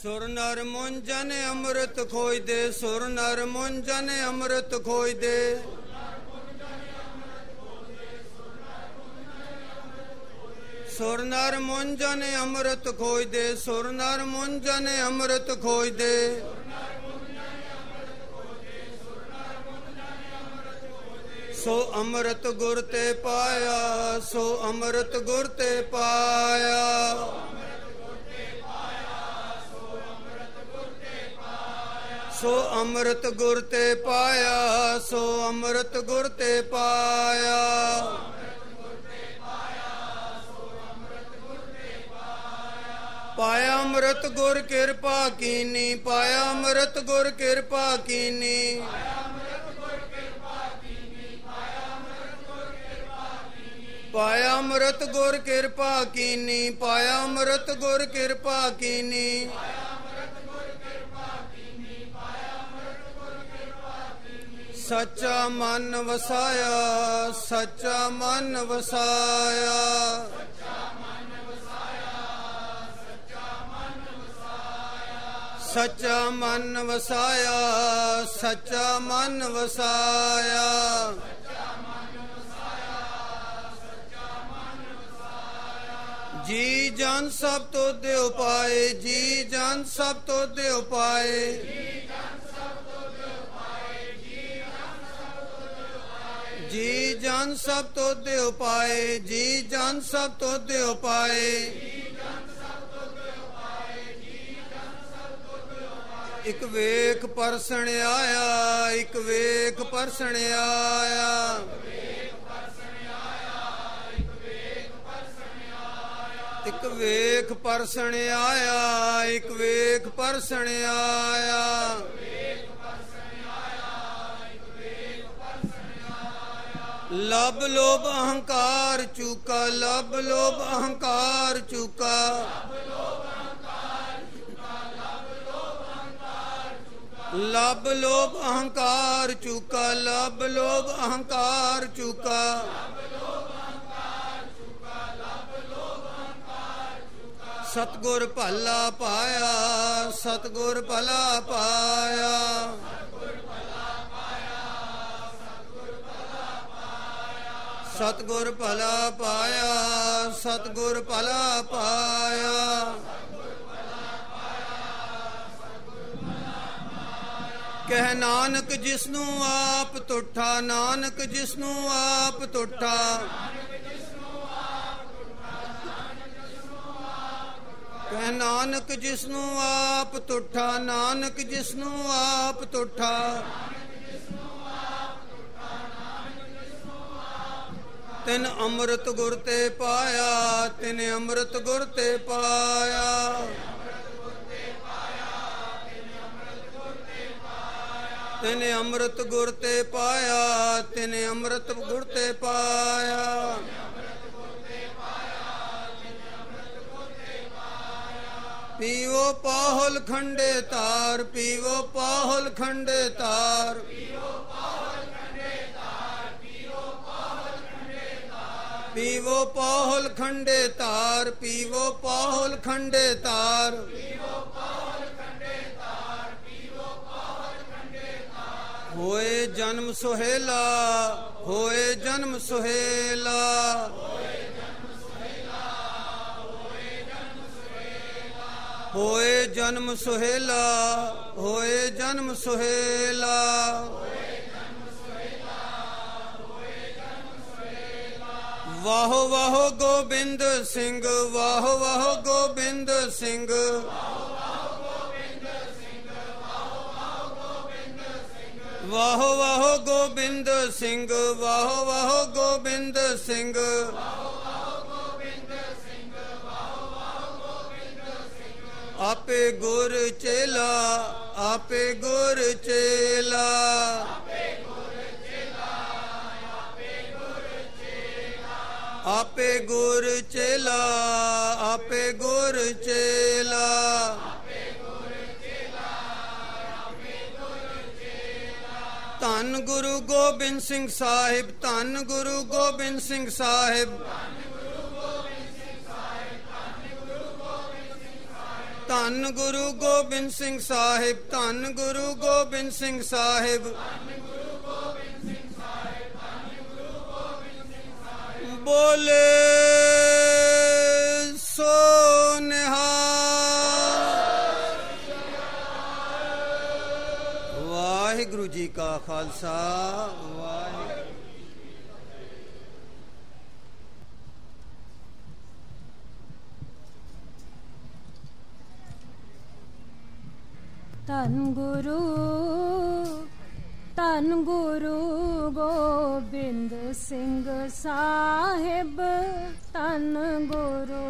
ਸੁਰ ਨਰ ਮੁੰਜਨ ਅੰਮ੍ਰਿਤ ਖੋਇਦੇ, ਸੁਰ ਨਰ ਮੁੰਜਨ ਅੰਮ੍ਰਿਤ ਖੋਇਦੇ। ਸੁਰ ਨਰ ਮੁੰਜਨ ਅੰਮ੍ਰਿਤ ਖੋਇਦੇ, ਸੁਰ ਨਰ ਮੁੰਜਨ ਅੰਮ੍ਰਿਤ ਖੋਇਦੇ। ਸੋ ਅੰਮ੍ਰਿਤ ਗੁਰ ਤੇ ਪਾਇਆ, ਸੋ ਅੰਮ੍ਰਿਤ ਗੁਰ ਤੇ ਪਾਇਆ। ਸੋ ਅੰਮ੍ਰਿਤ ਗੁਰ ਤੇ ਪਾਇਆ, ਸੋ ਅੰਮ੍ਰਿਤ ਗੁਰ ਤੇ ਪਾਇਆ। ਪਾਇਆ ਅੰਮ੍ਰਿਤ ਗੁਰ ਕਿਰਪਾ ਕੀਨੀ, ਪਾਇਆ ਅੰਮ੍ਰਿਤ ਗੁਰ ਕਿਰਪਾ ਕੀਨੀ। ਪਾਇਆ ਅੰਮ੍ਰਿਤ ਗੁਰ ਕਿਰਪਾ ਕੀਨੀ, ਪਾਇਆ ਅੰਮ੍ਰਿਤ ਗੁਰ ਕਿਰਪਾ ਕੀਨੀ। ਸੱਚਾ ਮਨ ਵਸਾਇਆ, ਸੱਚਾ ਮਨ ਵਸਾਇਆ। ਸੱਚਾ ਮਨ ਵਸਾਇਆ, ਸੱਚਾ ਮਨ ਵਸਾਇਆ। ਜੀ ਜਨ ਸਭ ਤੋਂ ਦਿਓ ਪਾਏ, ਜੀ ਜਨ ਸਭ ਤੋਂ ਦਿਓ ਪਾਏ। ਜੀ ਜਨ ਸਭ ਤੋਂ ਦਿਓ ਪਾਏ, ਜੀ ਜਨ ਸਭ ਤੋਂ ਦਿਓ ਪਾਏ। ਇੱਕ ਵੇਖ ਪਰਸਣ ਆਇਆ, ਇੱਕ ਵੇਖ ਪਰਸਣ ਆਇਆ। ਇੱਕ ਵੇਖ ਪਰਸਣ ਆਇਆ, ਇੱਕ ਵੇਖ ਪਰਸਣ ਆਇਆ। ਲਬ ਲੋਭ ਅਹੰਕਾਰ ਚੂਕਾ, ਲਬ ਲੋਭ ਅਹੰਕਾਰ ਚੂਕਾ। ਲਬ ਲੋਭ ਅਹੰਕਾਰ ਚੂਕਾ, ਲਬ ਲੋਭ ਅਹੰਕਾਰ ਚੂਕਾ। ਸਤਿਗੁਰ ਭਲਾ ਪਾਇਆ, ਸਤਿਗੁਰ ਭਲਾ ਪਾਇਆ। ਸਤਿਗੁਰ ਭਲਾ ਪਾਇਆ, ਸਤਿਗੁਰ ਭਲਾ ਪਾਇਆ। ਕਹਿ ਨਾਨਕ ਜਿਸਨੂੰ ਆਪ ਤੁਠਾ, ਨਾਨਕ ਜਿਸਨੂੰ ਆਪ ਤੁਠਾ। ਕਹਿ ਨਾਨਕ ਜਿਸਨੂੰ ਆਪ ਤੁਠਾ, ਨਾਨਕ ਜਿਸਨੂੰ ਆਪ ਤੁਠਾ। ਤਿਨ ਅੰਮ੍ਰਿਤ ਗੁਰ ਤੇ ਪਾਇਆ, ਤਿਨ ਅੰਮ੍ਰਿਤ ਗੁਰ ਤੇ ਪਾਇਆ। ਤਿਨ ਅੰਮ੍ਰਿਤ ਗੁਰ ਤੇ ਪਾਇਆ, ਤਿਨ ਅੰਮ੍ਰਿਤ ਗੁਰ ਤੇ ਪਾਇਆ। ਪੀਵੋ ਪਾਹੁਲ ਖੰਡੇ ਤਾਰ, ਪੀਵੋ ਪਾਹੁਲ ਖੰਡੇ ਤਾਰ। ਪੀਵੋ ਪਾਹੁਲ ਖੰਡੇ ਤਾਰ, ਪੀਵੋ ਪਾਹੁਲ ਖੰਡੇ ਤਾਰ। ਹੋਏ ਜਨਮ ਸੁਹੇਲਾ, ਹੋਏ ਜਨਮ ਸੁਹੇਲਾ। ਹੋਏ ਜਨਮ ਸੁਹੇਲਾ, ਹੋਏ ਜਨਮ ਸੁਹੇਲਾ। ਵਾਹੋ ਵਾਹੋ ਗੋਬਿੰਦ ਸਿੰਘ, ਵਾਹੋ ਵਾਹੋ ਗੋਬਿੰਦ ਸਿੰਘ। ਵਾਹੋ ਵਾਹੋ ਗੋਬਿੰਦ ਸਿੰਘ, ਵਾਹੋ ਵਾਹੋ ਗੋਬਿੰਦ ਸਿੰਘ। ਆਪੇ ਗੁਰ ਚੇਲਾ, ਆਪੇ ਗੁਰ ਚੇਲਾ। ਆਪੇ ਗੁਰ ਚੇਲਾ, ਆਪੇ ਗੁਰ ਚੇਲਾ। ਧੰਨ ਗੁਰੂ ਗੋਬਿੰਦ ਸਿੰਘ ਸਾਹਿਬ, ਧੰਨ ਗੁਰੂ ਗੋਬਿੰਦ ਸਿੰਘ ਸਾਹਿਬ। ਧੰਨ ਗੁਰੂ ਗੋਬਿੰਦ ਸਿੰਘ ਸਾਹਿਬ, ਧੰਨ ਗੁਰੂ ਗੋਬਿੰਦ ਸਿੰਘ ਸਾਹਿਬ। ਬੋਲੇ ਸੋ ਨਿਹਾਲ। ਵਾਹਿਗੁਰੂ ਜੀ ਕਾ ਖਾਲਸਾ, ਵਾਹਿਗੁਰੂ। ਧੰਨ ਗੁਰੂ ਗੋਬਿੰਦ ਸਿੰਘ ਸਾਹਿਬ, ਧੰਨ ਗੁਰੂ,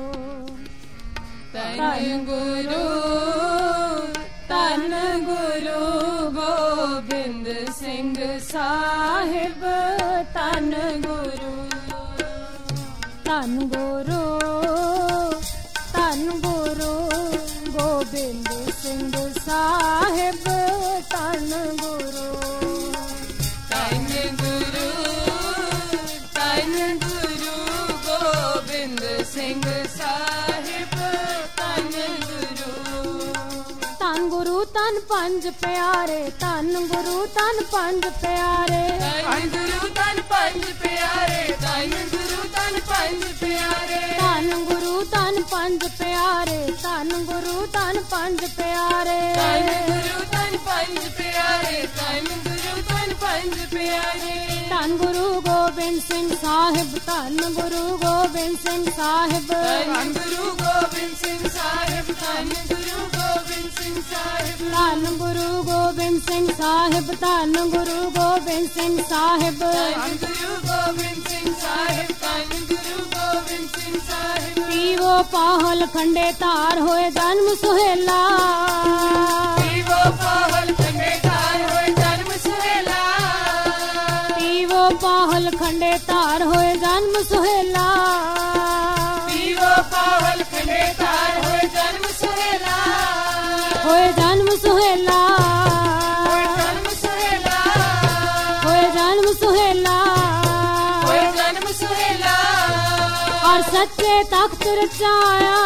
ਧੰਨ ਗੁਰੂ, ਧੰਨ ਗੁਰੂ ਗੋਬਿੰਦ ਸਿੰਘ ਸਾਹਿਬ, ਧੰਨ ਗੁਰੂ, ਧੰਨ ਗੁਰੂ, ਧੰਨ ਗੁਰੂ ਗੋਬਿੰਦ ਸਿੰਘ ਸਾਹਿਬ, ਧੰਨ ਗੁਰੂ, ਧੰਨ ਗੁਰੂ, ਧੰਨ ਗੁਰੂ ਗੋਬਿੰਦ ਸਿੰਘ ਸਾਹਿਬ, ਧੰਨ ਗੁਰੂ, ਧੰਨ ਗੁਰੂ, ਧੰਨ ਪੰਜ ਪਿਆਰੇ, ਧੰਨ ਗੁਰੂ, ਧੰਨ ਪੰਜ ਪਿਆਰੇ, ਧੰਨ ਗੁਰੂ, ਧੰਨ ਪੰਜ ਪਿਆਰੇ, ਧੰਨ ਗੁਰੂ, ਧੰਨ ਪੰਜ ਪਿਆਰੇ, ਧੰਨ ਗੁਰੂ, ਧੰਨ ਪੰਜ ਪਿਆਰੇ, ਧੰਨ ਗੁਰੂ, ਧੰਨ ਪੰਜ ਪਿਆਰੇ, ਧੰਨ ਗੁਰੂ, ਧੰਨ ਪੰਜ ਪਿਆਰੇ, ਧੰਨ ਗੁਰੂ, ਧੰਨ ਪੰਜ ਪਿਆਰੇ, ਧੰਨ ਗੁਰੂ ਗੋਬਿੰਦ ਸਿੰਘ ਸਾਹਿਬ, ਧੰਨ ਗੁਰੂ ਗੋਬਿੰਦ ਸਿੰਘ ਸਾਹਿਬ, ਧੰਨ ਗੁਰੂ ਗੋਬਿੰਦ ਸਿੰਘ ਸਾਹਿਬ, ਧੰਨ ਗੁਰੂ ਗੋਬਿੰਦ ਸਿੰਘ ਸਾਹਿਬ, ਧੰਨ ਗੁਰੂ ਗੋਬਿੰਦ ਸਿੰਘ ਸਾਹਿਬ, ਧੰਨ ਗੁਰੂ ਗੋਬਿੰਦ ਸਿੰਘ ਸਾਹਿਬ, ਧੰਨ ਗੁਰੂ ਗੋਬਿੰਦ ਸਿੰਘ ਸਾਹਿਬ, ਧੰਨ ਗੁਰੂ ਗੋਬਿੰਦ ਸਿੰਘ ਸਾਹਿਬ। ਪੀਵੋ ਪਾਹਲ ਖੰਡੇ ਧਾਰ ਹੋਏ ਜਨਮ ਸੁਹੇਲਾ, ਪੀਵੋ ਪਾਹਲ ਖੰਡੇ ਧਾਰ ਹੋਏ ਜਨਮ ਸੁਹੇਲਾ, ਪੀਵੋ ਪਾਹਲ ਖੰਡੇ ਧਾਰ ਹੋਏ ਜਨਮ ਸੁਹੇਲਾ, ਪੀਵੋ ਪਾਹਲ ਖੰਡੇ ਧਾਰ ਹੋਏ ਜਨਮ ਸੁਹੇਲਾ, ਹੋਏ ਜਨਮ ਸੁਹੇਲਾ, ਹੋਏ ਜਨਮ ਸੁਹੇਲਾ, ਹੋਏ ਜਨਮ ਸੁਹੇਲਾ, ਹੋਏ ਜਨਮ ਸੁਹੇਲਾ। ਔਰ ਸੱਚੇ ਤਖਤ ਰਚਾਇਆ,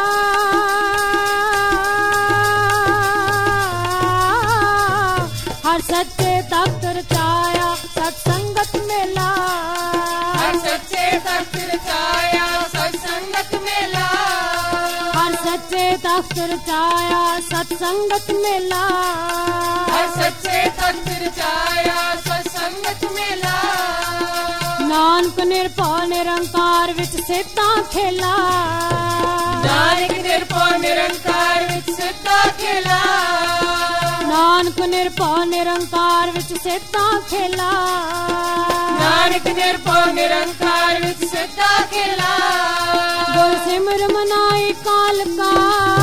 ਹਰ ਸੱਚੇ ਤਖਤ ਰਚਾਇਆ, ਸਤ ਸੰਗਤ ਮੇਲਾ, ਹਰ ਸੱਚੇ ਤਖਤ ਰਚਾਇਆ, ਸਤ ਸੰਗਤ ਮੇਲਾ, ਹਰ ਸੱਚੇ ਤਖਤ ਰਚਾਇਆ, ਸਤ ਸੰਗਤ ਮੇਲਾ, ਹਰ ਸੱਚੇ ਤਖਤ ਰਚਾਇਆ, ਸਤ ਸੰਗਤ ਮੇਲਾ। ਨਾਨਕ ਨਿਰਭਉ ਨਿਰੰਕਾਰ ਵਿੱਚ ਸੇਤਾ ਖੇਲਾ, ਨਾਨਕ ਨਿਰਭਉ ਨਿਰੰਕਾਰ ਵਿੱਚ ਸੇਤਾ ਖੇਲਾ, ਨਾਨਕ ਨਿਰਭਉ ਨਿਰੰਕਾਰ ਵਿੱਚ ਸੇਤਾ ਖੇਲਾ, ਨਾਨਕ ਨਿਰਭਉ ਨਿਰੰਕਾਰ ਵਿੱਚ ਸੇਤਾ ਖੇਲਾ। ਗੁਰ ਸਿਮਰ ਮਨਾਈ ਕਾਲ ਕਾ,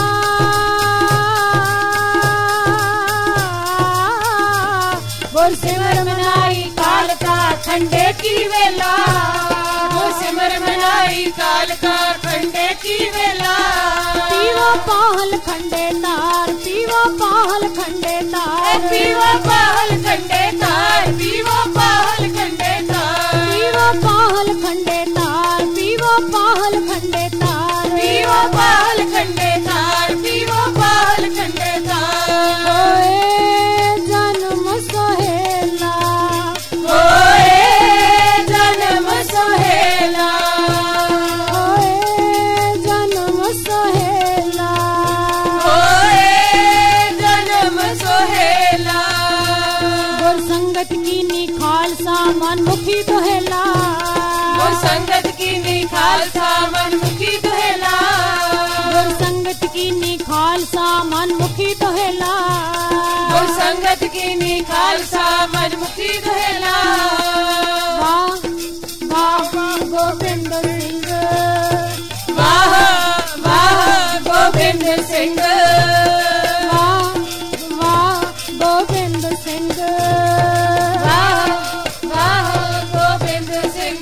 ਗੁਰ ਸਿਮਰ ਮਨਾਈ ਕਾਲ ਕਾ ਖੰਡੇ ਕੀ ਵੇਲਾ, ਗੁਰ ਸਿਮਰ ਮਨਾਈ ਕਾਲ ਕਾ ਖੰਡੇ ਕੀ ਵੇਲਾ। ਪੀਵੋ ਪਾਹਲ ਖੰਡੇ ਤਾਰ, ਪੀਵੋ ਪਾਹਲ ਖੰਡੇ ਤਾਰ, ਪੀਵੋ ਪਾਹਲ ਖੰਡੇ ਤਾਰ, ਪੀਵੋ ਪਾਹਲ ਖੰਡੇ ਤਾਰ, ਪੀਵੋ ਪਾਹਲ ਖੰਡੇ ਤਾਰ, ਪੀਵੋ ਪਾਹਲ ਖੰਡੇ ਤਾਰ, ਪੀਵੋ ਪਾਹਲ ਖੰਡੇ ਤਾਰ, ਪੀਵੋ ਪਾਹਲ ਖੰਡੇ ਤਾਰ। ਹੋਏ ਜਨਮ ਸੁਹੇਲਾ, ਹੋਏ ਜਨਮ ਸੁਹੇਲਾ, ਹੋਏ ਜਨਮ ਸੁਹੇਲਾ, ਹੋਏ ਜਨਮ ਸੁਹੇਲਾ। ਗੁਰ ਸੰਗਤ ਕੀਨੀ ਖਾਲਸਾ ਮਨ ਮੁਖੀ ਦੁਹੇਲਾ, ਗੁਰ ਸੰਗਤ ਕੀਨੀ ਖਾਲਸਾ ਮਨ ਮੁਖੀ ਦੁਹੇਲਾ, ਗੁਰ ਸੰਗਤ ਕੀਨੀ ਖਾਲਸਾ ਮਨ ਮੁਖੀ ਦੁਹੇਲਾ, ਗੁਰ ਸੰਗਤ ਕੀਨੀ ਖਾਲਸਾ ਮਨ ਮੁਖੀ ਦੁਹੇਲਾ। ਵਾਹ ਵਾਹ ਗੋਬਿੰਦ ਸਿੰਘ, ਵਾਹ ਵਾਹ ਗੋਬਿੰਦ ਸਿੰਘ, ਵਾਹ ਵਾਹ ਗੋਬਿੰਦ ਸਿੰਘ, ਵਾਹ ਵਾਹ ਗੋਬਿੰਦ ਸਿੰਘ।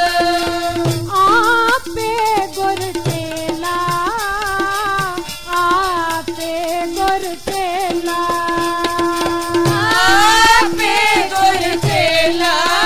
ਆਪੇ ਗੁਰ ਚੇਲਾ, ਆਪੇ ਗੁਰ ਚੇਲਾ, ਆਪੇ ਗੁਰ ਚੇਲਾ,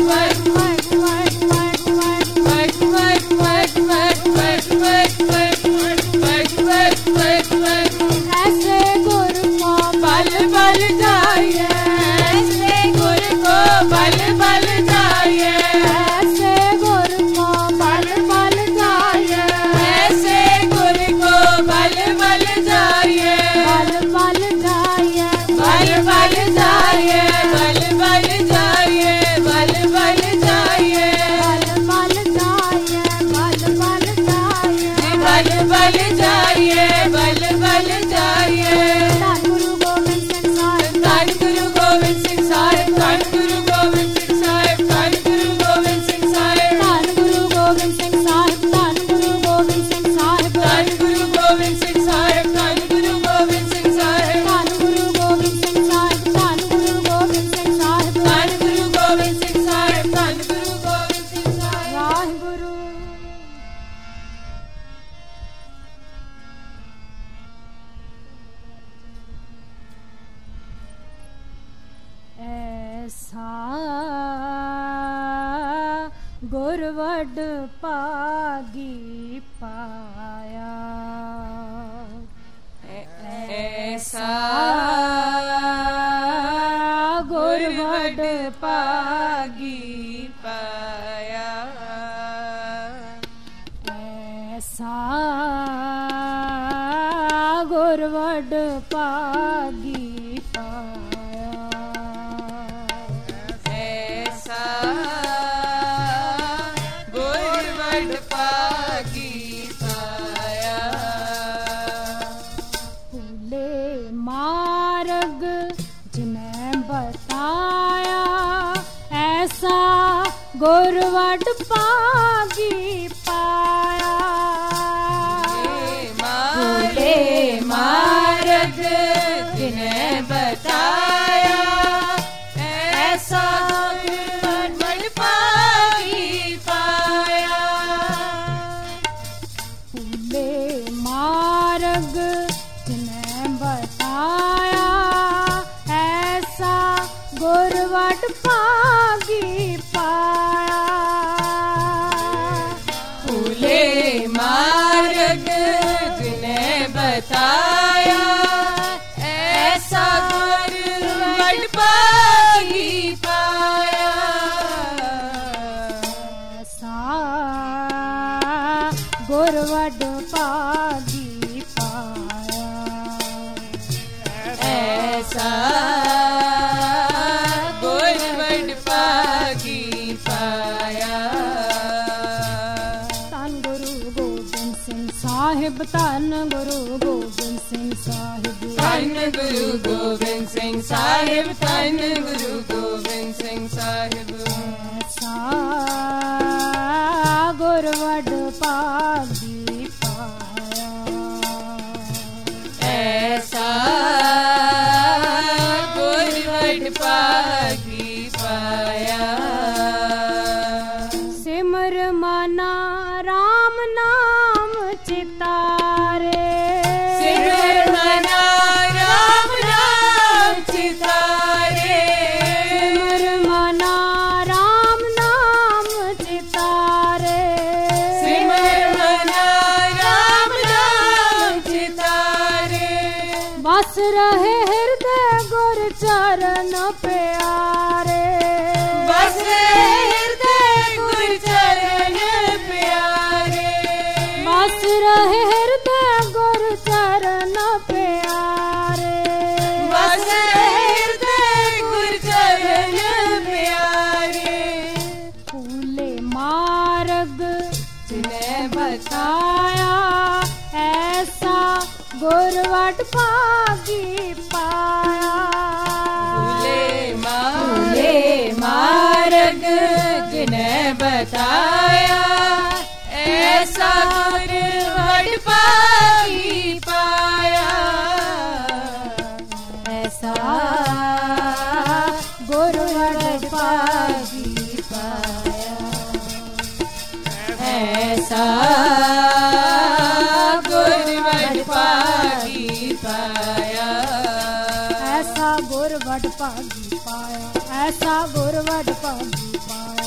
ऐसे गुर को बल बल जाइए, ऐसे गुर को बल बल जाइए, ऐसे गुर को बल बल जाइए, ऐसे गुर को बल बल जाइए, बल बल जाइए, बल बल जाइए, बल बल जाइए, बल बल जाइए, बल बल जाइए, बल बल जाइए, बल बल जाइए, बल बल जाइए। धन गुरु गोविंद सिंह साहिब, धन गुरु गोविंद सिंह साहिब, धन गुरु गोविंद सिंह साहिब, धन गुरु गोविंद सिंह साहिब, धन गुरु गोविंद सिंह साहिब, धन गुरु गोविंद सिंह साहिब, धन गुरु गोविंद सिंह साहिब, धन गुरु गोविंद सिंह साहिब, धन गुरु गोविंद सिंह साहिब, धन गुरु गोविंद सिंह साहिब, धन गुरु गोविंद सिंह साहिब, धन गुरु गोविंद सिंह साहिब। वाहिगुरु। ऐसा गुरवड पागी पाया, ऐसा गुरवड पागी पाया, ऐसा गुरवड पागी पाया, ऐसा गुरवड पागी पाया। फूले मार्ग जिन्हें बताया, ऐसा गुरवड पागी पाया, फूले मार्ग जिन्हें बताया, ऐसा गुरवड पागी पाया, फूले मार्ग जिन्हें बताया, ऐसा गुरवड पागी पाया, फूले मार्ग जिन्हें बताया, ऐसा गुरवड पागी पाया, ऐसा गुरवड पागी पाया, ऐसा गुरवड पागी पाया। धन गुरु गोविंद सिंह साहिब, धन गुरु गोविंद सिंह साहिब, धन गुरु गोविंद सिंह साहिब, धन गुरु गोविंद सिंह साहिब, ऐसा गुरवड पागी पाया, ऐसा गुरवड पागी पाया। सिमर मना राम नाम चितारे, सिमर मना राम नाम चितारे, सिमर मना राम नाम चितारे, सिमर मना राम नाम चितारे, बस रहे हृदय गुर चरण प्यारे, बस रहे हृदय गुर चरण प्यारे, बस रहे हृदय गुर चरण प्यारे, बस रहे हृदय गुर चरण प्यारे। फूले मार्ग जिन्हें बताया, ऐसा गुरवड पागी पाया, फूले मार्ग जिन्हें बताया, ऐसा गुरवड पागी पाया, ऐसा गुरवड पागी पाया, ऐसा गुरवड पागी पाया, ऐसा गुरवड पागी पाया, ऐसा गुरवड पागी पाया।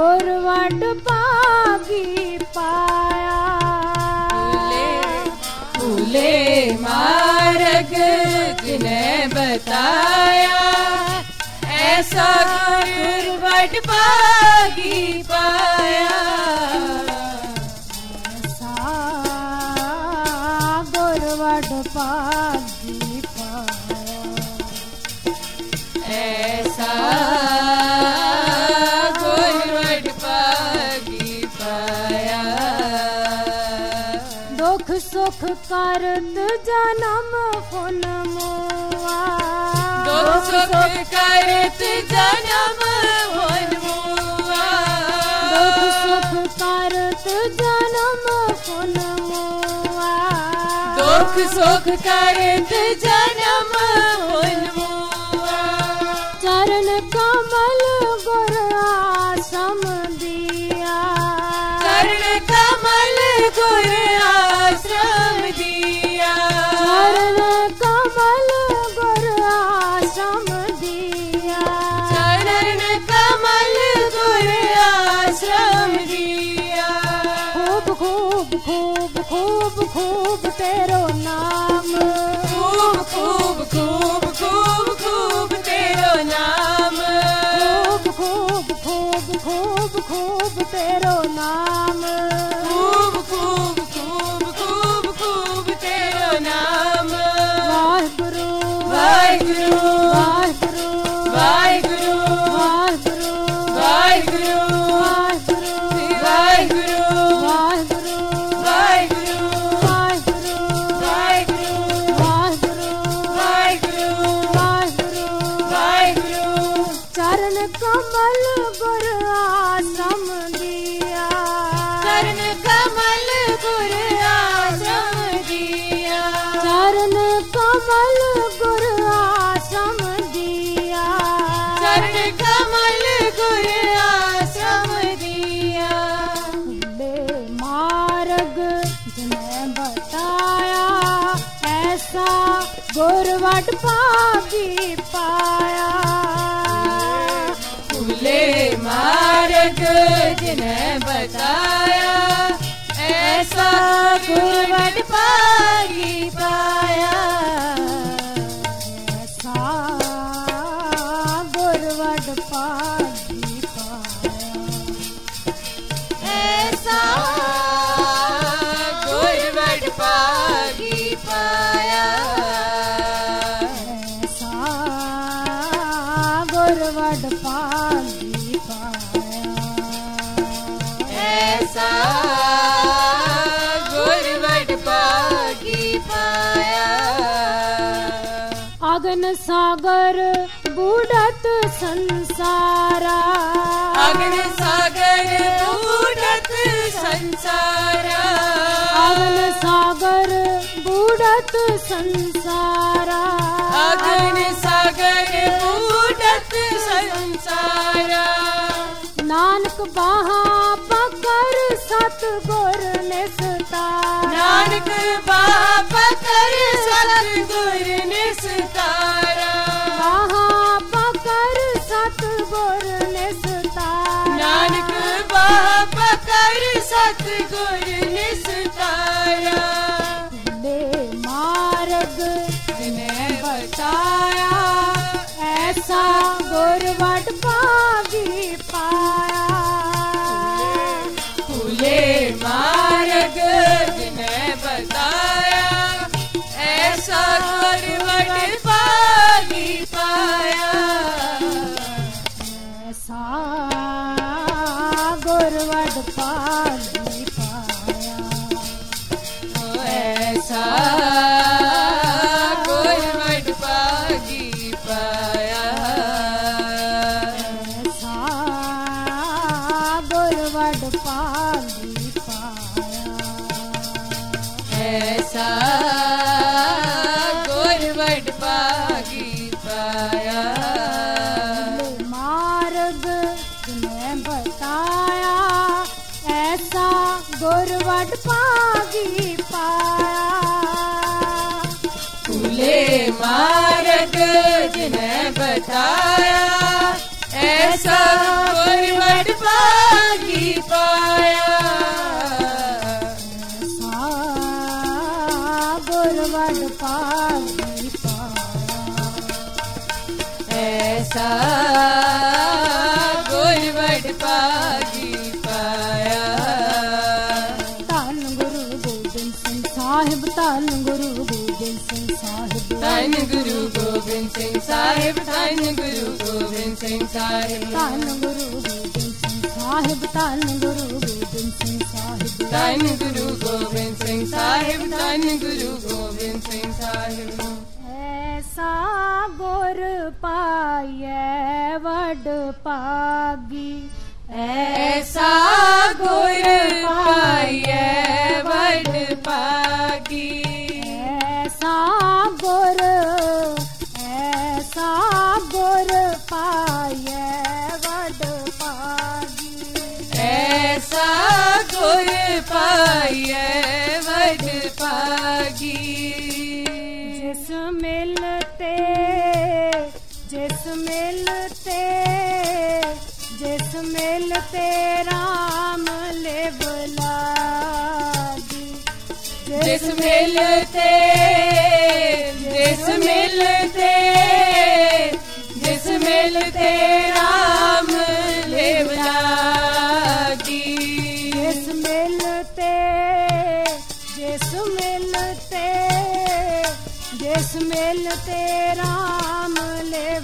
गुरवट पागी पाया। फूले मार्ग जिन्हें बताया, ऐसा गुरवट पागी पाया। ऐसा गुरवट पागी पाया। ऐसा गुरवट पागी पाया। दुख सुख करत जन्म फुन मुआ। दुख सुख करत जन्म फुन मुआ। दुख सुख करत जन्म फुन मुआ। दुख सुख करत जन्म फुन मुआ। चरण कमल गुर आश्रम दिया। चरण कमल गुर आश्रम दिया। चरण कमल गुर आश्रम दिया। चरण कमल गुर आश्रम दिया। खूब खूब खूब खूब खूब तेरो नाम। खूब खूब खूब खूब खूब तेरो नाम। खूब खूब खूब खूब खूब तेरो नाम। खूब खूब खूब खूब खूब तेरो नाम। वाहिगुरु वाहिगुरु वाहिगुरु वाहिगुरु वाहिगुरु वाहिगुरु वाहिगुरु वाहिगुरु वाहिगुरु वाहिगुरु वाहिगुरु वाहिगुरु वाहिगुरु वाहिगुरु वाहिगुरु वाहिगुरु। चरण कमल गुर आश्रम दिया। चरण कमल गुर आश्रम दिया। चरण कमल गुर आश्रम दिया। चरण कमल गुर आश्रम दिया। फूले मार्ग जिन्हें बताया, ऐसा गुरवट पागी पाया। फूले मार्ग जिन्हें बताया, ऐसा गुरवट पागी पाया। ऐसा गुरवट पागी पाया। ऐसा गुरवट पागी पाया। ऐसा गुरवट पागी पाया। ऐसा गुरवट पागी पाया। अगन सागर बूढ़त संसारा। अगन सागर बूढ़त संसारा। अगन सागर बूढ़त संसारा। अगन सागर बूढ़त संसारा। नानक बाहा पकड़ सतगुर निसता। नानक बाप कर सतगुर निस्तारा। बाहा पकड़ सतगुर निसता। नानक बाप कर सतगुर निस्तारा। फूले मार्ग जिन्हें बताया, ऐसा गुरवट पागी पाया। फूले मार्ग जिन्हें बताया, ऐसा गुरवट पागी पाया। ऐसा गुरवट पागी पाया। ऐसा गुरवट पागी पाया। ऐसा गुरवट पागी पाया। ऐसा गुरवट पागी पाया। मार्ग तुम्हें बताया, ऐसा गुरवट पागी पाया। फूले मार्ग जिन्हें बताया, ऐसा गुरवट पागी पाया ऐसा गुर वड पागी पाया ऐसा गुर वड पागी पाया धन गुरु गोबिंद सिंह साहिब धन गुरु गोबिंद सिंह साहिब धन गुरु गोबिंद सिंह साहिब धन गुरु गोबिंद सिंह साहिब धन गुरु गोबिंद सिंह साहिब धन गुरु गोबिंद सिंह साहिब धन गुरु गोबिंद सिंह साहिब धन गुरु गोबिंद सिंह साहिब ऐसा गुर पाए वड पागी ऐसा गुर पाए वड पागी ऐसा गुर पाए वड पागी ऐसा गुर पाए वड पागी जिस मिलते जिस मिलते जिस मिलते राम लिव लागी जिस मिलते जिस मिलते जिस मिलते राम लेव लागी जिस मिलते जिस मिलते जिस मिलते राम लिव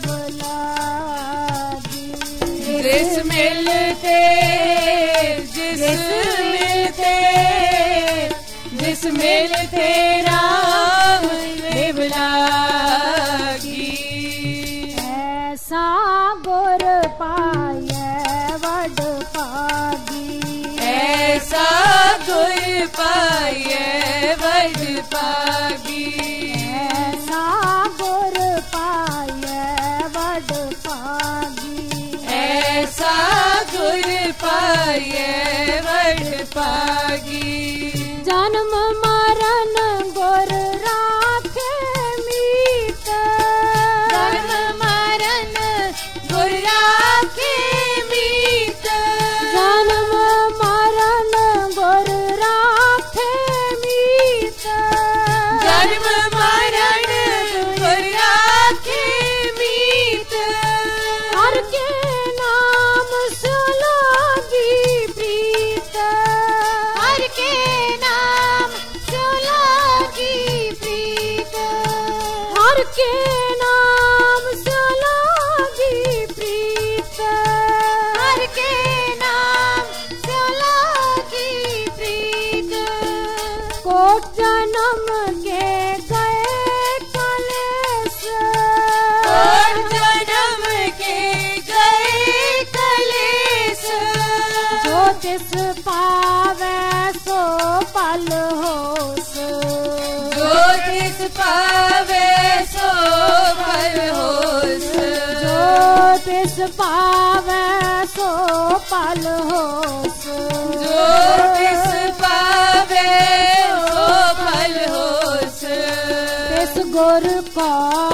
लागी जिस मिलते जिस मिलते जिस मिलते राम लेव लागी ऐसा गुर पाए वड पागी ऐसा गुर पाए वड पागी ऐसा गुर पाए वड पागी ऐसा गुर पाए वड पागी जन्म मरण गुर राखे मीत जन्म मरण गुर राखे मीत जन्म मरण गुर राखे मीत जन्म मरण गुर राखे मीत हर के नाम सुलागी प्रीत हर के नाम सुलागी प्रीत हर के नाम सुलागी प्रीत हर के नाम सुलागी प्रीत कोट जन्म के गए कलेश और जन्म के गए कलेश जो तिस पावे सो पल होस जो तिस पावे सो भल होस जो तिस पावे सो पल होस जो तिस पावे सो भल होस तिस गुर को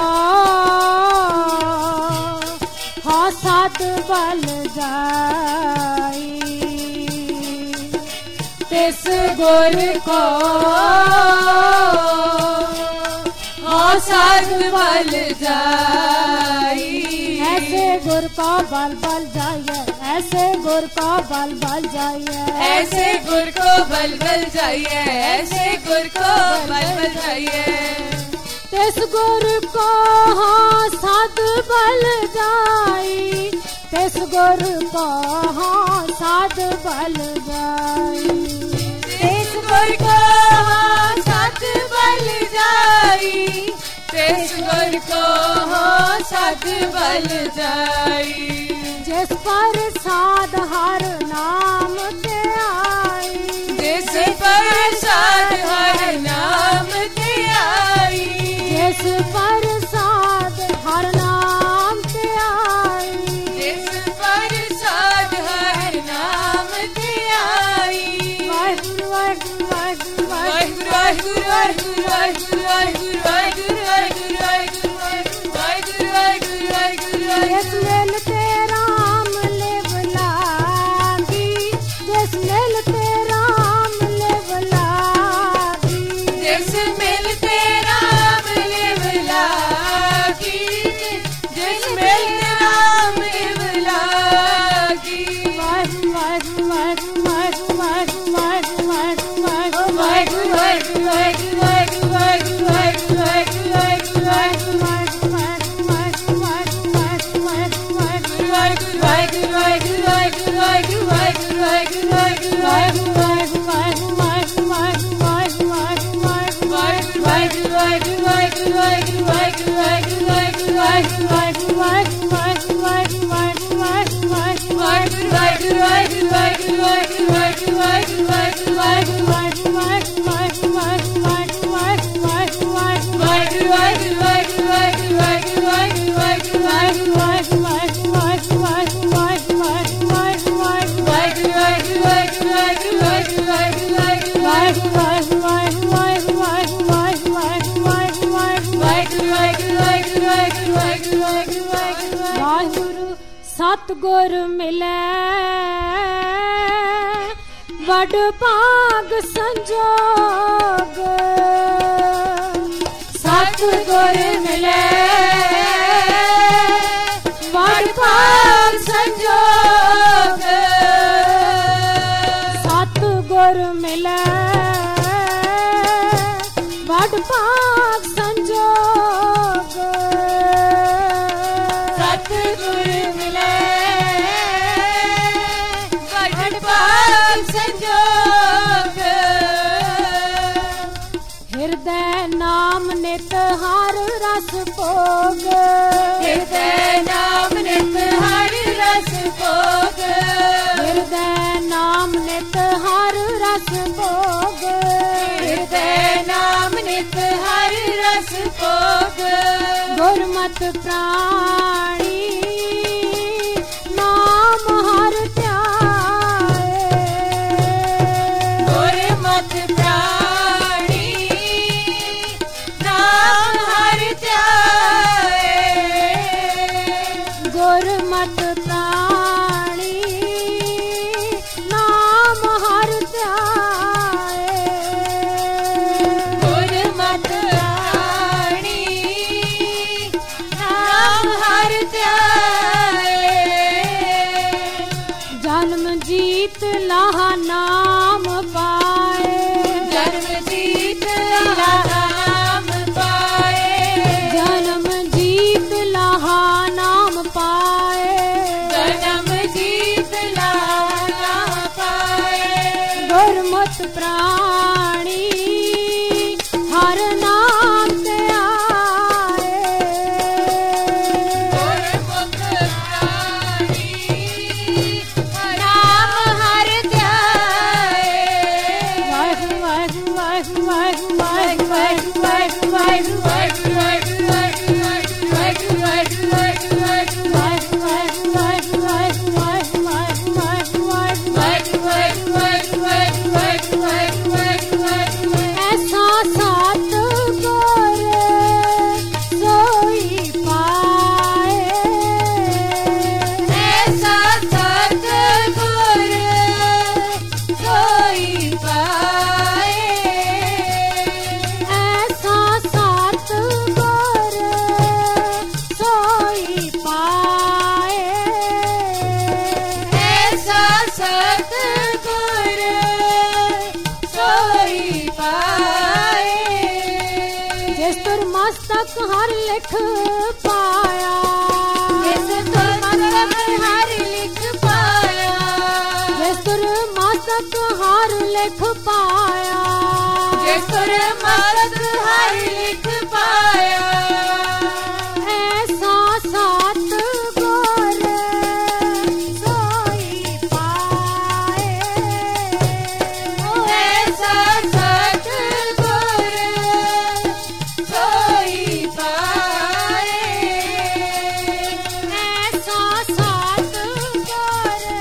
हो सद बल जाई तिस गुर को हो सद बल जाई ऐसे गुर का बल बल जाइए ऐसे गुर का बल बल जाइए ऐसे गुर को बल बल जाइए ऐसे गुर को बल बल जाइए तिस गुर को हाँ सद बल जाई तिस गुर को हाँ सद बल जाई तिस गुर को हो सद बल जाई तिस गुर को हो सद बल जाई जिस पर साध हर नाम ते आई जिस पर साध हर नाम ते आई जिस पर साध हर नाम ते आई जिस पर साध हर नाम ते आई वाहिगुरु वाहिगुरु वाहिगुरु वाहिगुरु वाहिगुरु वाहिगुरु वाहिगुरु वाहिगुरु वाहिगुरु वाहिगुरु वाहिगुरु वाहिगुरु वाहिगुरु वाहिगुरु जिस मिल ते राम लिव ला सतगुर मिले वड भाग संजोग सतगुर मिले वड भाग संजोग सतगुर मिले वड भाग संजोग सतगुर मिले वड भाग संजोग हृदय नाम नित हर रस भोग हृदय नाम नित हर रस भोग हृदय नाम नित हर रस भोग हृदय नाम नित हर रस भोग गुरमत प्राणी नाम हर ध्याए गुरमत प्राणी नाम हर ध्याए गुरमत प्राणी नाम हर ध्याए गुरमत प्राणी नाम हर ध्याए जन्म जीत लाहा नाम पाए जन्म जीत लाहा नाम पाए जन्म जीत लाहा नाम पाए जन्म जीत लाहा नाम पाए गुरमत प्राणी हर नाम ते आए गुरमुख प्राणी नाम हर ध्याए वाहिगुरू वाहिगुरू वाहिगुरू वाहिगुरू वाहिगुरू वाहिगुरू वाहिगुरू वाहिगुरू ऐसा सतगुर सोई पाए ऐसा सतगुर सोई पाए ऐसा सतगुर सोई पाए ऐसा सतगुर सोई पाए जिस तुर मस्तक हर लिख पाया जिस तुर मस्तक हर लिख पाया जिस तुर मस्तक हर लिख पाया जिस तुर मस्तक हर लिख पाया ऐसा सतगुर सोई पाए ऐसा सतगुर सोई पाए ऐसा सतगुर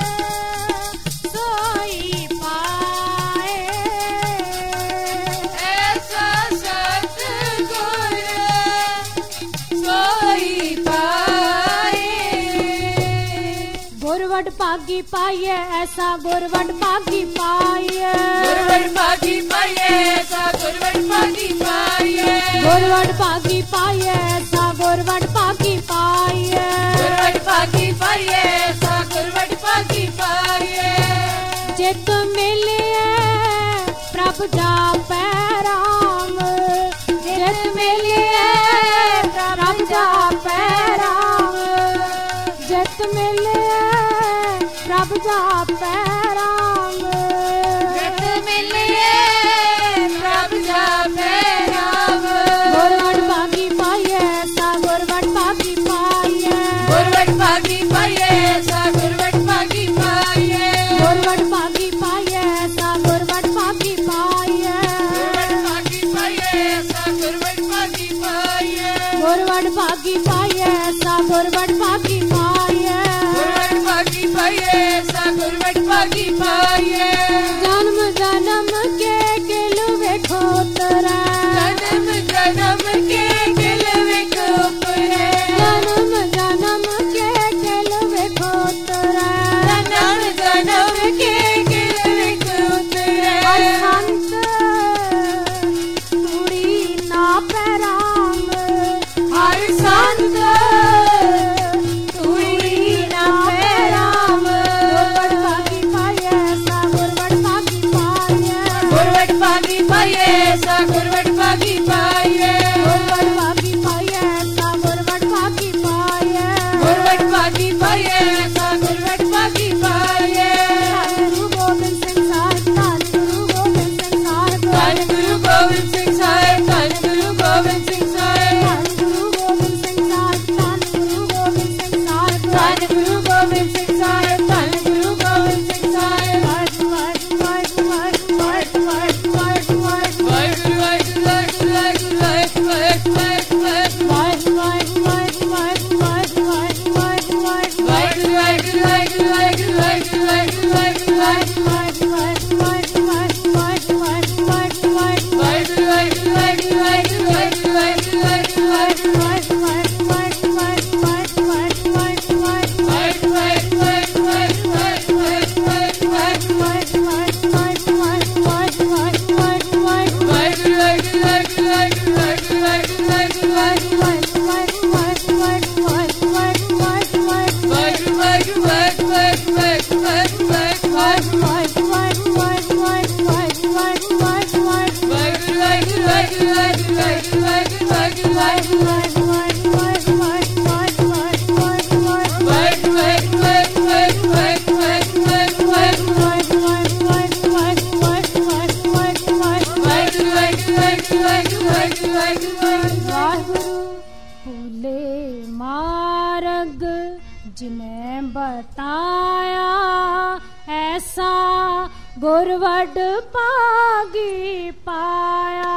सोई पाए ऐसा सतगुर सोई पाए गुरवड भागी पाइए ऐसा गुरवड भागी पाइए गुरवड भागी पाइए ऐसा गुरवड भागी पाइए गुरवड भागी पाइए ऐसा गुरवड भागी पाइए गुरवड भागी पाइए ऐसा गुरवड भागी पाइए जित मिले प्रभ जापै राम जित मिले प्रभ जापै राम जित मिले प्रभ जापै राम नित मिलिए प्रभ जापै राम गुरवट भागी पाइए सा गुरवट भागी पाइए गुरवट भागी पाइए सा गुरवट भागी पाइए गुरवट भागी पाइए सा गुरवट भागी पाइए गुरवट भागी पाइए सा गुरवट भागी पाइए गुरवट भागी पाइए सा गुरवट भागी पाइए गुरवट भागी पाइए सा गुरवट भागी पाइए जन्म जन्म के किल वेखो तरा जन्म जन्म के किल वेखो तरा जन्म जन्म के किल वेखो तरा जन्म जन्म के किल वेखो तरा संत तुड़ी ना पैराम हर संत तुड़ी ना पैराम गुरवट भागी पाइए सा गुरवट भागी पाइए गुरवट भागी पाइए सा गुरवट भागी पाइए गुरवट भागी पाइए सा गुरवट भागी पाइए गुरवट भागी पाइए सा गुरवट भागी पाइए गुरु गोबिंद सिंह साहिब धन गुरु गोबिंद सिंह साहिब धन गुरु गोबिंद सिंह साहिब धन गुरु गोबिंद सिंह साहिब धन गुरु गोबिंद सिंह साहिब धन गुरु गोबिंद सिंह साहिब धन गुरु गोबिंद सिंह साहिब धन गुरु गोबिंद सिंह साहिब वाहिगुरु वाहिगुरु वाहिगुरु वाहिगुरु वाहिगुरु वाहिगुरु वाहिगुरु वाहिगुरु वाहिगुरु भूले मार्ग जिन्हें बताया ऐसा गुरवट भागी पाया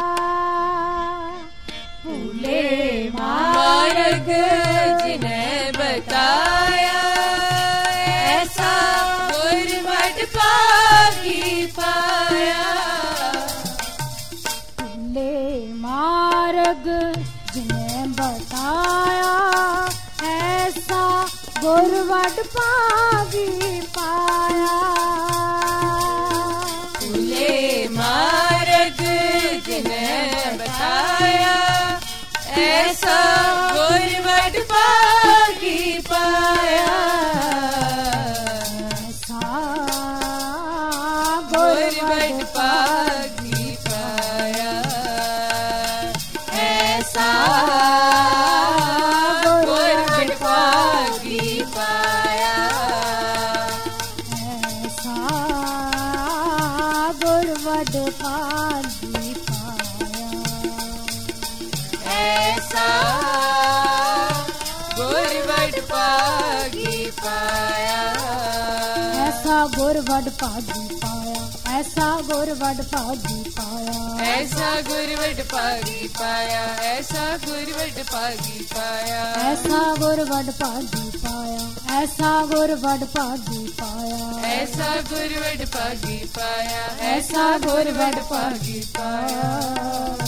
भूले मार्ग जिन्हें बताया ऐसा गुरवट भागी पाया भूले मार्ग जिन्हें बताया ऐसा गुरवट भागी पाया भूले मार्ग जिन्हें बताया ऐसा गुरवट भागी पाया ऐसा गुरवट भागी पाया ऐसा गुरवट भागी पाया ऐसा गुरवट भागी पाया ऐसा गुरवट भागी पाया ऐसा गुरवट भागी पाया ऐसा गुरवट भागी पाया ऐसा गुरवट भागी पाया ऐसा गुरवट भागी पाया ऐसा गुरवट भागी पाया ऐसा गुरवट भागी पाया ऐसा गुरवट भागी पाया ऐसा गुरवट भागी पाया